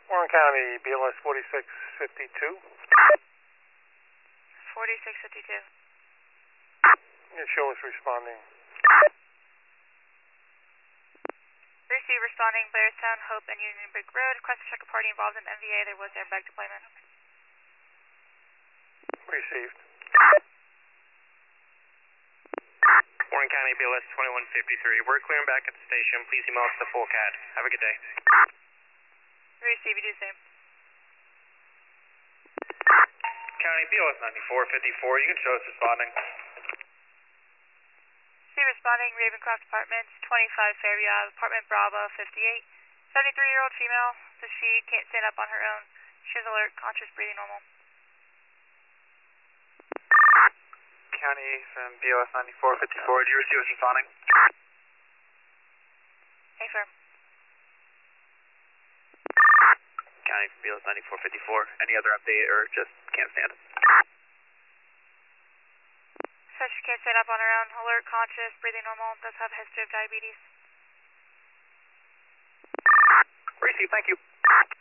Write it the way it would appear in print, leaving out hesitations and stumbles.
Warren County, BLS 4652. 4652. Your show is responding. Receive responding, Blairstown, Hope, and Union Brick Road. Request to check a party involved in MVA. There was airbag deployment. Received. Warren County, BLS 2153. We're clearing back at the station. Please email us the full CAD. Have a good day. Receive, you do the same. County, BLS 9454. You can show us responding. See responding, Ravencroft Apartments, 25 Fairview Ave, Apartment Bravo, 58. 73-year-old female. Does she can't stand up on her own? She has alert, conscious, breathing normal. County from BLS 9454. Do you receive us responding? Hey, firm. County from BLS 9454. Any other update or just can't stand? Says she can't stand up on her own. Alert, conscious, breathing normal. Does have a history of diabetes. Receive, thank you.